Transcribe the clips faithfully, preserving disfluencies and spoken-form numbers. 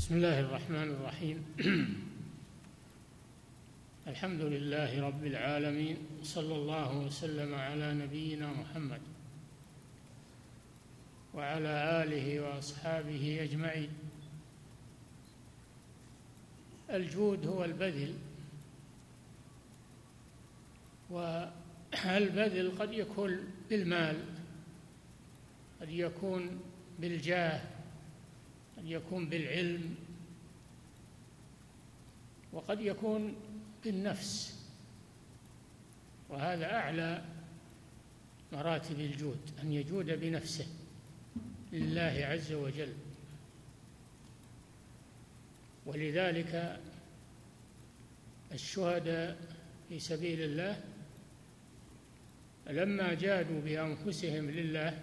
بسم الله الرحمن الرحيم. الحمد لله رب العالمين، صلى الله وسلم على نبينا محمد وعلى آله وأصحابه أجمعين. الجود هو البذل، والبذل قد يكون بالمال، قد يكون بالجاه، قد يكون بالعلم، وقد يكون بالنفس، وهذا أعلى مراتب الجود، أن يجود بنفسه لله عز وجل. ولذلك الشهداء في سبيل الله لما جادوا بأنفسهم لله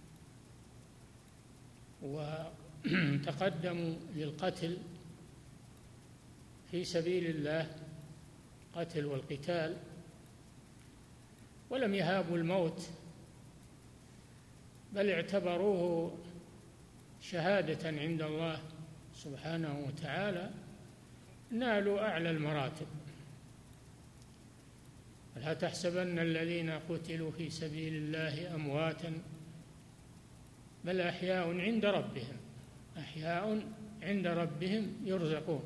وتقدموا للقتل في سبيل الله، قتل والقتال، ولم يهابوا الموت، بل اعتبروه شهادة عند الله سبحانه وتعالى، نالوا أعلى المراتب. لا تحسبن الذين قتلوا في سبيل الله أمواتا بل أحياء عند ربهم أحياء عند ربهم يرزقون.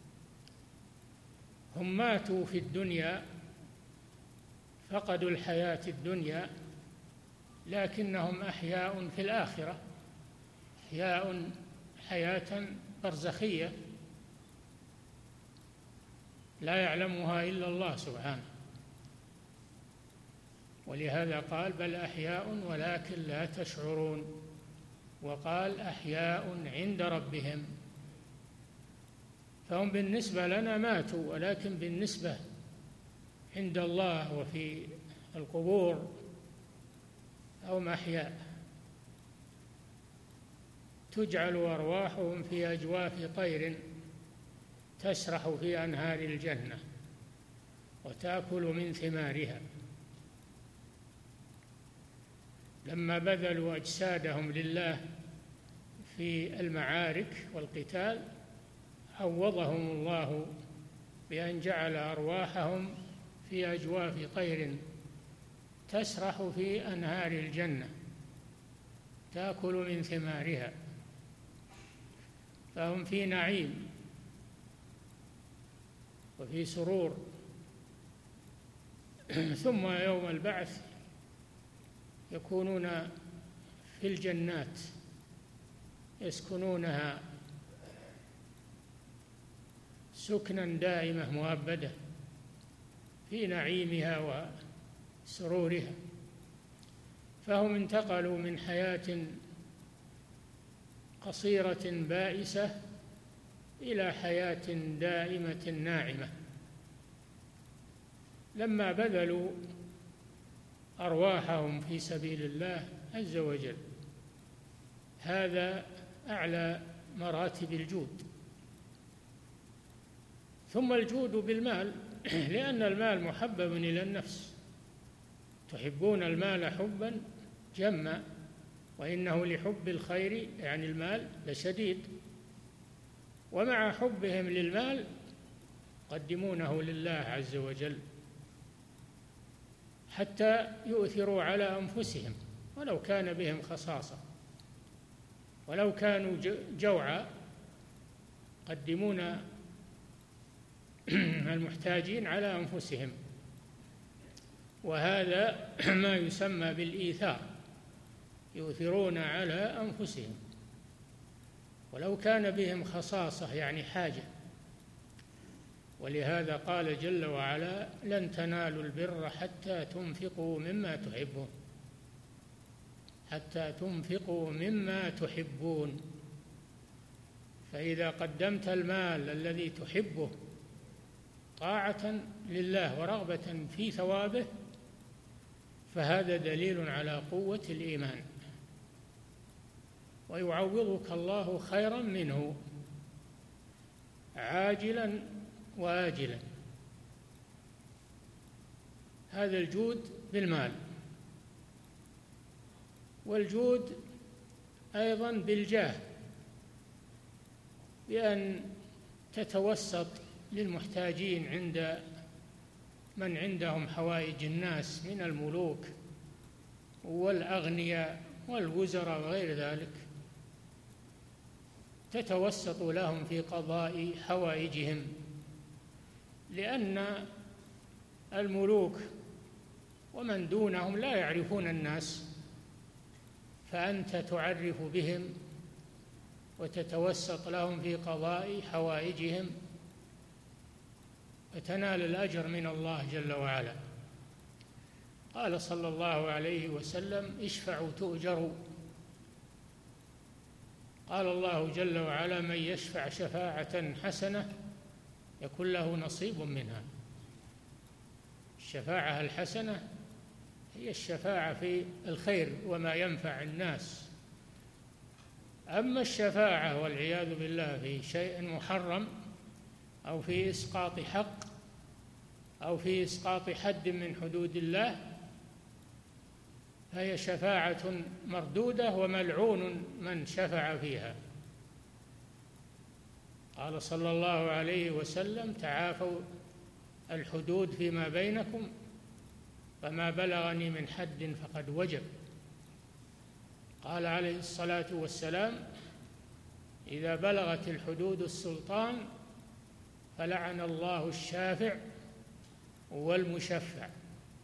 هم ماتوا في الدنيا، فقدوا الحياة الدنيا، لكنهم أحياء في الآخرة، أحياء حياة برزخية لا يعلمها إلا الله سبحانه. ولهذا قال بل أحياء ولكن لا تشعرون، وقال أحياء عند ربهم. فهم بالنسبة لنا ماتوا، ولكن بالنسبة عند الله وفي القبور هم أحياء، تجعل أرواحهم في أجواف طير تسرح في أنهار الجنة وتأكل من ثمارها. لما بذلوا أجسادهم لله في المعارك والقتال عوضهم الله بأن جعل أرواحهم في أجواف طير تسرح في أنهار الجنة تأكل من ثمارها، فهم في نعيم وفي سرور. ثم يوم البعث يكونون في الجنات يسكنونها سكنا دائمة مؤبدة في نعيمها وسرورها. فهم انتقلوا من حياة قصيرة بائسة إلى حياة دائمة ناعمة لما بذلوا أرواحهم في سبيل الله عز وجل. هذا أعلى مراتب الجود. ثم الجود بالمال، لأن المال محبب إلى النفس، تحبون المال حبا جما وإنه لحب الخير يعني المال لشديد. ومع حبهم للمال يقدمونه لله عز وجل حتى يؤثروا على أنفسهم ولو كان بهم خصاصة، ولو كانوا جوعا يقدمون المحتاجين على أنفسهم. وهذا ما يسمى بالإيثار، يؤثرون على أنفسهم ولو كان بهم خصاصة يعني حاجة. ولهذا قال جل وعلا لن تنالوا البر حتى تنفقوا مما تحبون حتى تنفقوا مما تحبون. فإذا قدمت المال الذي تحبه طاعة لله ورغبة في ثوابه فهذا دليل على قوة الإيمان، ويعوضك الله خيرا منه عاجلا وآجلا. هذا الجود بالمال. والجود أيضا بالجاه، بأن تتوسط للمحتاجين عند من عندهم حوائج الناس من الملوك والأغنياء والوزراء وغير ذلك، تتوسط لهم في قضاء حوائجهم، لأن الملوك ومن دونهم لا يعرفون الناس، فأنت تعرف بهم وتتوسط لهم في قضاء حوائجهم فتنال الأجر من الله جل وعلا. قال صلى الله عليه وسلم: اشفعوا تؤجروا. قال الله جل وعلا: من يشفع شفاعة حسنة يكن له نصيب منها. الشفاعة الحسنة هي الشفاعة في الخير وما ينفع الناس. أما الشفاعة والعياذ بالله في شيء محرم أو في إسقاط حق أو في إسقاط حد من حدود الله فهي شفاعة مردودة وملعون من شفع فيها. قال صلى الله عليه وسلم: تعافوا الحدود فيما بينكم فما بلغني من حد فقد وجب. قال عليه الصلاة والسلام: إذا بلغت الحدود السلطان فلعن الله الشافع والمشفع.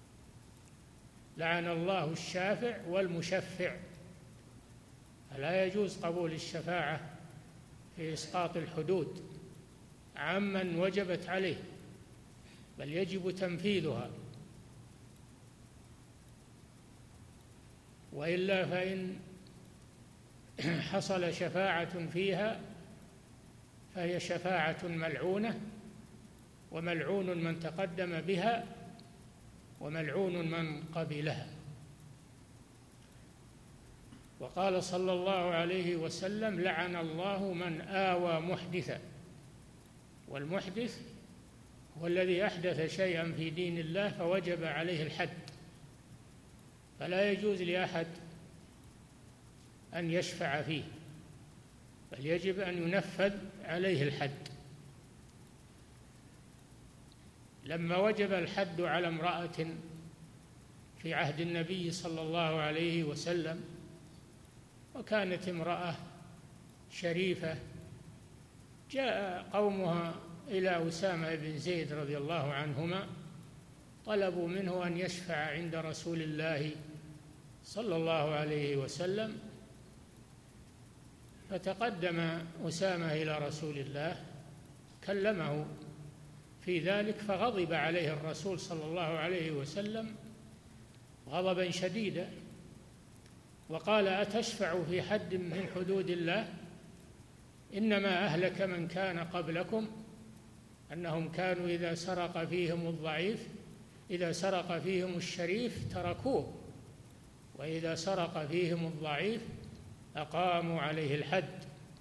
لعن الله الشافع والمشفع. فلا يجوز قبول الشفاعة في إسقاط الحدود عمن وجبت عليه، بل يجب تنفيذها، وإلا فإن حصل شفاعة فيها فهي شفاعة ملعونة، وملعون من تقدم بها وملعون من قبلها. وقال صلى الله عليه وسلم: لعن الله من آوى محدثا. والمحدث هو الذي أحدث شيئا في دين الله فوجب عليه الحد، فلا يجوز لأحد أن يشفع فيه، بل يجب أن ينفذ عليه الحد. لما وجب الحد على امرأة في عهد النبي صلى الله عليه وسلم، وكانت امرأة شريفة، جاء قومها إلى أسامة بن زيد رضي الله عنهما طلبوا منه أن يشفع عند رسول الله صلى الله عليه وسلم، فتقدم أسامة إلى رسول الله كلمه في ذلك، فغضب عليه الرسول صلى الله عليه وسلم غضبا شديدا، وقال: أتشفع في حد من حدود الله؟ إنما أهلك من كان قبلكم أنهم كانوا إذا سرق فيهم الضعيف إذا سرق فيهم الشريف تركوه، وإذا سرق فيهم الضعيف أقاموا عليه الحد.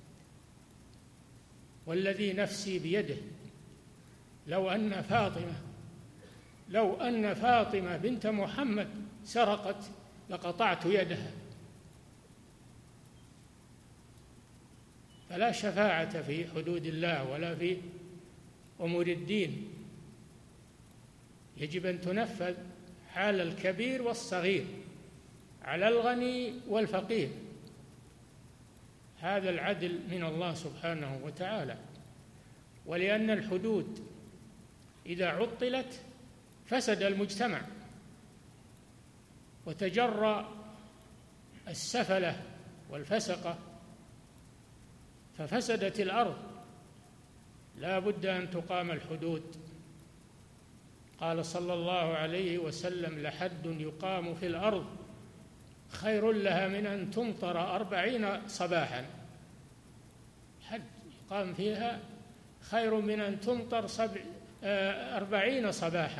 والذي نفسي بيده لو أن فاطمة لو أن فاطمة بنت محمد سرقت لقطعت يدها. فلا شفاعة في حدود الله ولا في أمور الدين، يجب أن تنفذ على الكبير والصغير، على الغني والفقير. هذا العدل من الله سبحانه وتعالى. ولأن الحدود إذا عطلت فسد المجتمع وتجرى السفلة والفسقة، ففسدت الأرض. لا بد أن تقام الحدود. قال صلى الله عليه وسلم: لحد يقام في الأرض خير لها من أن تمطر أربعين صباحا. حد يقام فيها خير من أن تمطر سبع أربعين صباحا.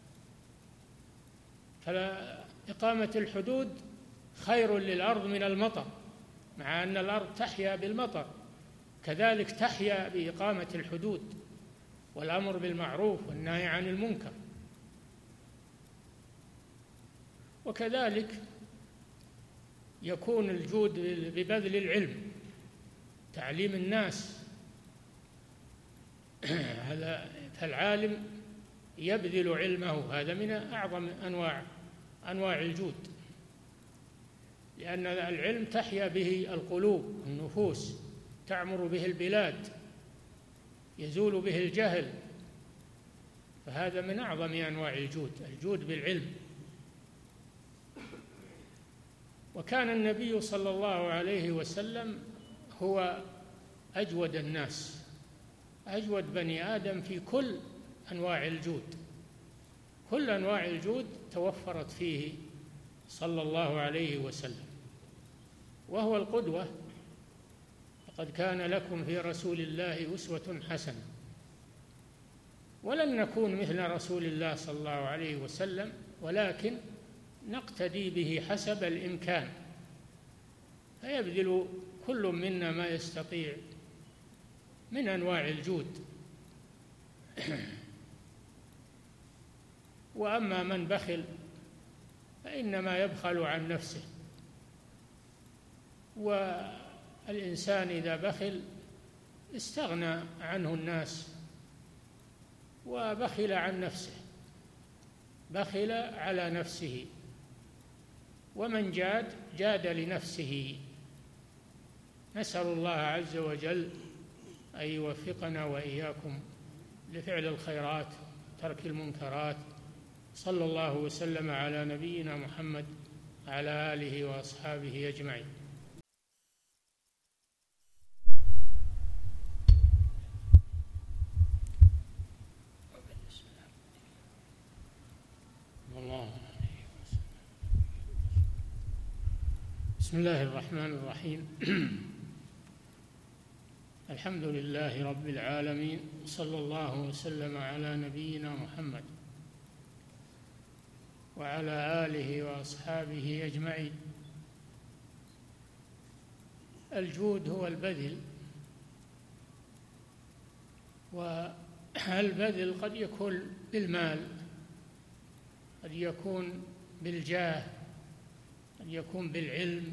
فإقامة الحدود خير للأرض من المطر، مع أن الأرض تحيا بالمطر، كذلك تحيا بإقامة الحدود والأمر بالمعروف والنهي عن المنكر. وكذلك يكون الجود ببذل العلم، تعليم الناس هذا فالعالم يبذل علمه، هذا من أعظم أنواع أنواع الجود، لأن العلم تحيا به القلوب، النفوس تعمر به البلاد، يزول به الجهل، فهذا من أعظم أنواع الجود، الجود بالعلم. وكان النبي صلى الله عليه وسلم هو أجود الناس، أجود بني آدم في كل أنواع الجود، كل أنواع الجود توفرت فيه صلى الله عليه وسلم، وهو القدوة. لقد كان لكم في رسول الله أسوة حسنة. ولن نكون مثل رسول الله صلى الله عليه وسلم، ولكن نقتدي به حسب الإمكان، فيبذل كل منا ما يستطيع من أنواع الجود. وأما من بخل فإنما يبخل عن نفسه، والإنسان إذا بخل استغنى عنه الناس وبخل عن نفسه، بخل على نفسه، ومن جاد جاد لنفسه. نسأل الله عز وجل أن يوفقنا وإياكم لفعل الخيرات ترك المنكرات. صلى الله وسلم على نبينا محمد وعلى آله وأصحابه أجمعين. بسم الله الرحمن الرحيم. الحمد لله رب العالمين، صلى الله وسلم على نبينا محمد وعلى آله وأصحابه أجمعين. الجود هو البذل، والبذل قد يكون بالمال، قد يكون بالجاه، قد يكون بالعلم،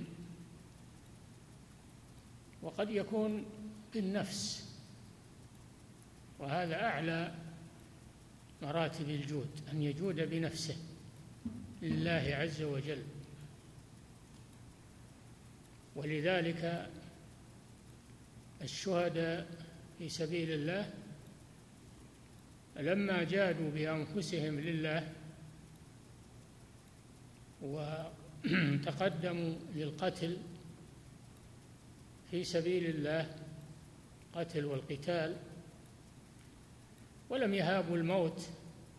وقد يكون بالنفس، وهذا أعلى مراتب الجود، أن يجود بنفسه لله عز وجل. ولذلك الشهداء في سبيل الله لما جادوا بأنفسهم لله وتقدموا للقتل في سبيل الله، قتل والقتال، ولم يهابوا الموت،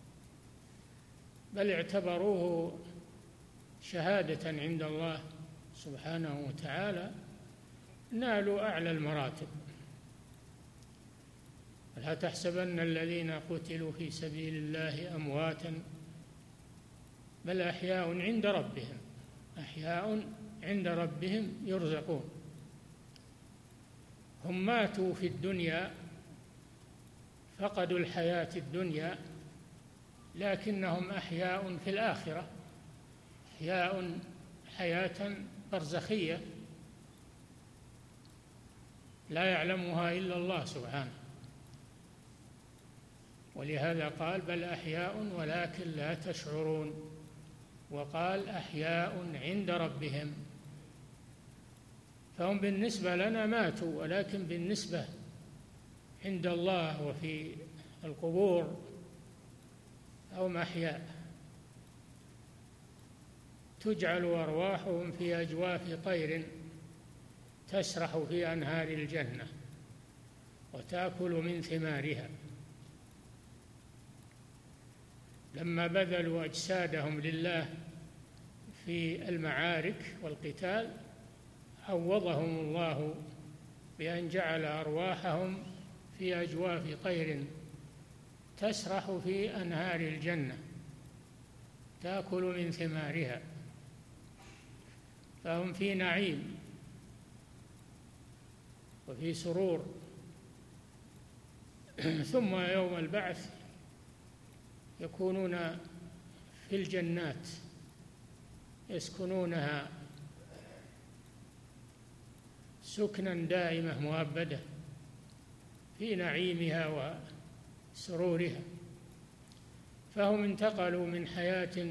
بل اعتبروه شهادة عند الله سبحانه وتعالى، نالوا أعلى المراتب. فلا تحسبن الذين قتلوا في سبيل الله أمواتا بل أحياء عند ربهم أحياء عند ربهم يرزقون. هم ماتوا في الدنيا، فقدوا الحياة الدنيا، لكنهم أحياء في الآخرة، أحياء حياة برزخية لا يعلمها إلا الله سبحانه. ولهذا قال بل أحياء ولكن لا تشعرون، وقال أحياء عند ربهم. فهم بالنسبة لنا ماتوا، ولكن بالنسبة عند الله وفي القبور هم أحياء، تجعل أرواحهم في أجواف طير تسرح في أنهار الجنة وتأكل من ثمارها. لما بذلوا أجسادهم لله في المعارك والقتال عوضهم الله بأن جعل أرواحهم في أجواف طير تسرح في أنهار الجنة تأكل من ثمارها، فهم في نعيم وفي سرور. ثم يوم البعث يكونون في الجنات يسكنونها سكنا دائمة مؤبدة في نعيمها سرورها. فهم انتقلوا من حياة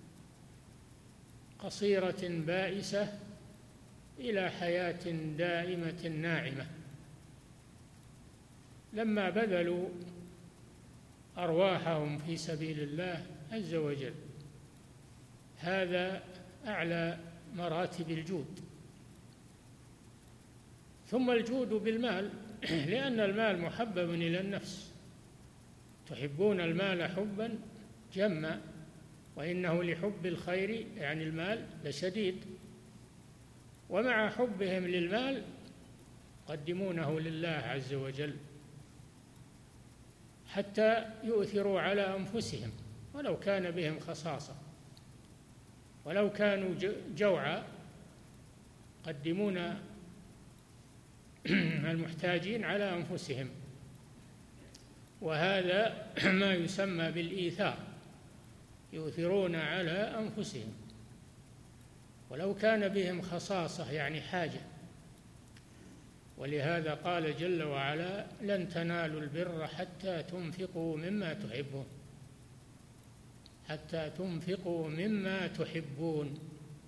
قصيرة بائسة إلى حياة دائمة ناعمة لما بذلوا أرواحهم في سبيل الله عز وجل. هذا أعلى مراتب الجود. ثم الجود بالمال، لأن المال محبب إلى النفس، تحبون المال حبا جما وإنه لحب الخير يعني المال لشديد. ومع حبهم للمال يقدمونه لله عز وجل حتى يؤثروا على أنفسهم ولو كان بهم خصاصة، ولو كانوا جوعى يقدمون المحتاجين على أنفسهم، وهذا ما يسمى بالإيثار، يؤثرون على أنفسهم ولو كان بهم خصاصة يعني حاجة. ولهذا قال جل وعلا: لن تنالوا البر حتى تنفقوا مما تحبون، حتى تنفقوا مما تحبون.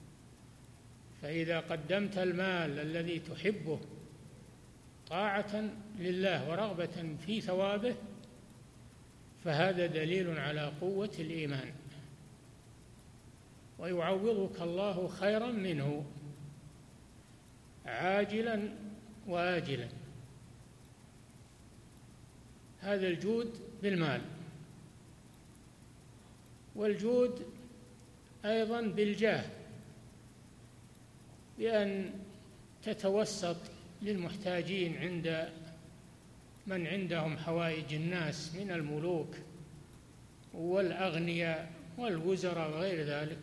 فإذا قدمت المال الذي تحبه طاعة لله ورغبة في ثوابه فهذا دليل على قوة الإيمان، ويعوضك الله خيرا منه عاجلا وآجلا. هذا الجود بالمال. والجود أيضا بالجاه، بأن تتوسط للمحتاجين عند من عندهم حوائج الناس من الملوك والأغنياء والوزراء وغير ذلك،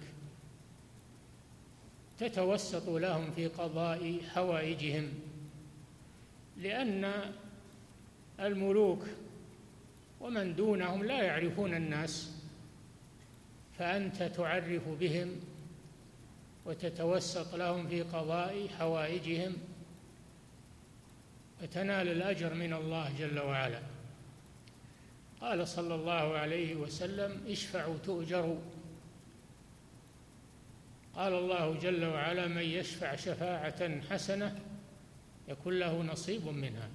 تتوسط لهم في قضاء حوائجهم، لأن الملوك ومن دونهم لا يعرفون الناس، فأنت تعرف بهم وتتوسط لهم في قضاء حوائجهم وتنال الأجر من الله جل وعلا. قال صلى الله عليه وسلم: اشفعوا تؤجروا. قال الله جل وعلا: من يشفع شفاعة حسنة يكن له نصيب منها.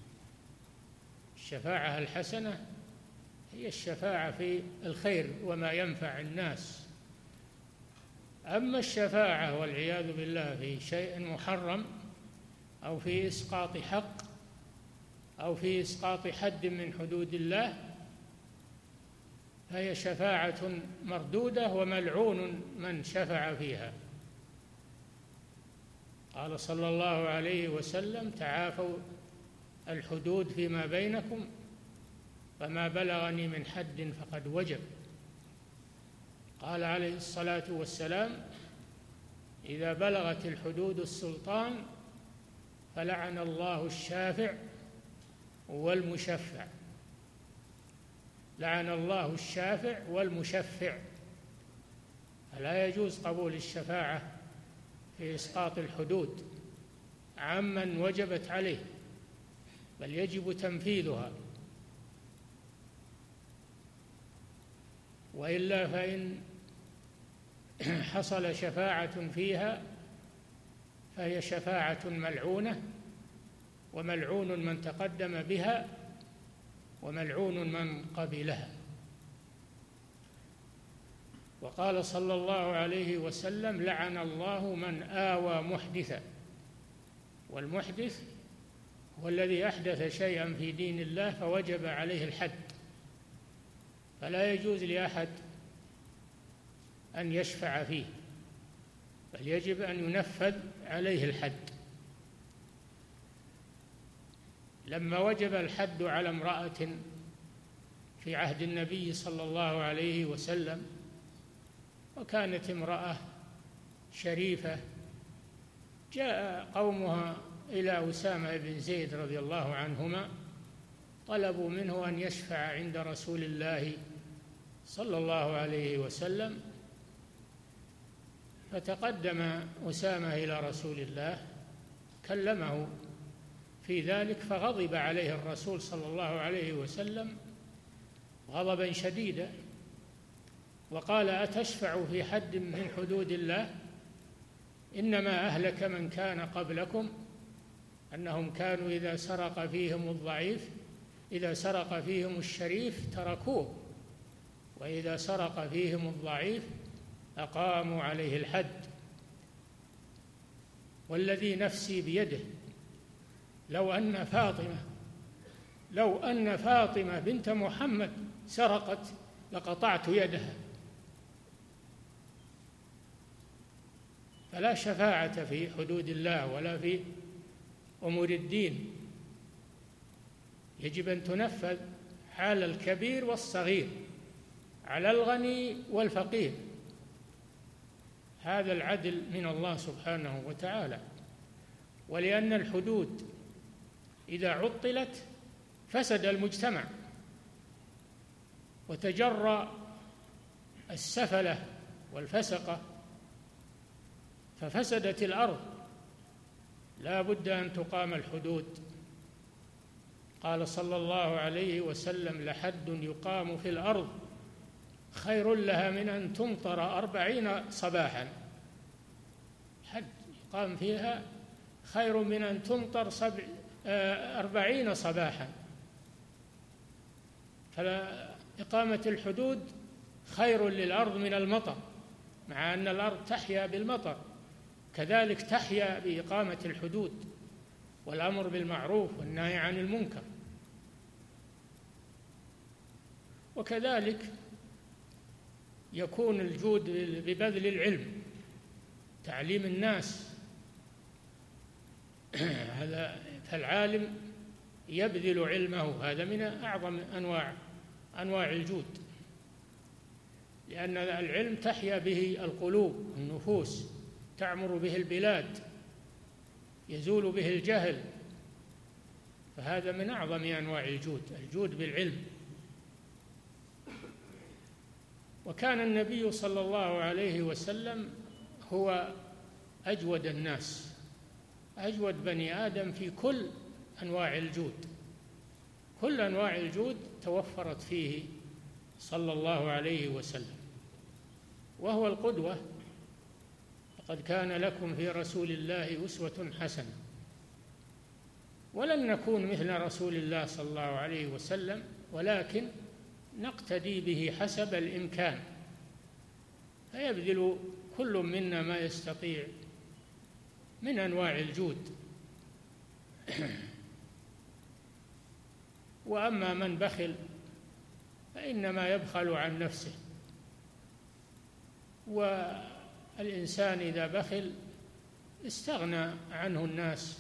الشفاعة الحسنة هي الشفاعة في الخير وما ينفع الناس. أما الشفاعة والعياذ بالله في شيء محرم أو في إسقاط حق أو في إسقاط حد من حدود الله فهي شفاعة مردودة وملعون من شفع فيها. قال صلى الله عليه وسلم: تعافوا الحدود فيما بينكم فما بلغني من حد فقد وجب. قال عليه الصلاة والسلام: إذا بلغت الحدود السلطان فلعن الله الشافع والمشفع. لعن الله الشافع والمشفع. فلا يجوز قبول الشفاعة في إسقاط الحدود عمن وجبت عليه، بل يجب تنفيذها، وإلا فإن حصل شفاعة فيها فهي شفاعة ملعونة، وملعون من تقدم بها وملعون من قبلها. وقال صلى الله عليه وسلم: لعن الله من آوى محدثا. والمحدث هو الذي أحدث شيئا في دين الله فوجب عليه الحد، فلا يجوز لأحد أن يشفع فيه، بل يجب أن ينفذ عليه الحد. لما وجب الحد على امرأة في عهد النبي صلى الله عليه وسلم، وكانت امرأة شريفة، جاء قومها إلى أسامة بن زيد رضي الله عنهما، طلبوا منه أن يشفع عند رسول الله صلى الله عليه وسلم، فتقدم أسامة إلى رسول الله كلمه في ذلك، فغضب عليه الرسول صلى الله عليه وسلم غضبا شديدا، وقال أتشفع في حد من حدود الله؟ إنما أهلك من كان قبلكم أنهم كانوا إذا سرق فيهم الضعيف إذا سرق فيهم الشريف تركوه، وإذا سرق فيهم الضعيف أقاموا عليه الحد. والذي نفسي بيده لو أن فاطمة لو أن فاطمة بنت محمد سرقت لقطعت يدها. فلا شفاعة في حدود الله ولا في أمور الدين، يجب أن تنفذ حال الكبير والصغير، على الغني والفقير. هذا العدل من الله سبحانه وتعالى. ولأن الحدود إذا عطلت فسد المجتمع وتجرى السفلة والفسقة ففسدت الأرض. لا بد أن تقام الحدود. قال صلى الله عليه وسلم لحد يقام في الأرض خير لها من أن تمطر أربعين صباحا. حد يقام فيها خير من أن تمطر سبع أربعين صباحا. فإقامة الحدود خير للأرض من المطر، مع أن الأرض تحيا بالمطر، كذلك تحيا بإقامة الحدود والأمر بالمعروف والنهي عن المنكر. وكذلك يكون الجود ببذل العلم، تعليم الناس. هذا فالعالم يبذل علمه، هذا من أعظم أنواع أنواع الجود، لأن العلم تحيا به القلوب والنفوس، تعمر به البلاد، يزول به الجهل. فهذا من أعظم أنواع الجود، الجود بالعلم. وكان النبي صلى الله عليه وسلم هو أجود الناس، أجود بني آدم في كل أنواع الجود. كل أنواع الجود توفرت فيه صلى الله عليه وسلم، وهو القدوة. لقد كان لكم في رسول الله أسوة حسنة. ولن نكون مثل رسول الله صلى الله عليه وسلم، ولكن نقتدي به حسب الإمكان، فيبذل كل منا ما يستطيع من أنواع الجود. وأما من بخل فإنما يبخل عن نفسه. والإنسان إذا بخل استغنى عنه الناس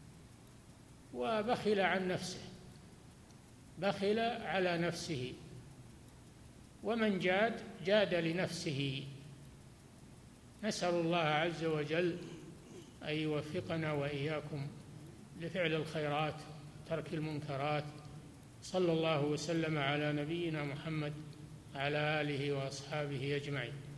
وبخل عن نفسه، بخل على نفسه. ومن جاد جاد لنفسه. نسأل الله عز وجل أن يوفقنا وإياكم لفعل الخيرات ترك المنكرات. صلى الله وسلم على نبينا محمد وعلى آله وأصحابه أجمعين.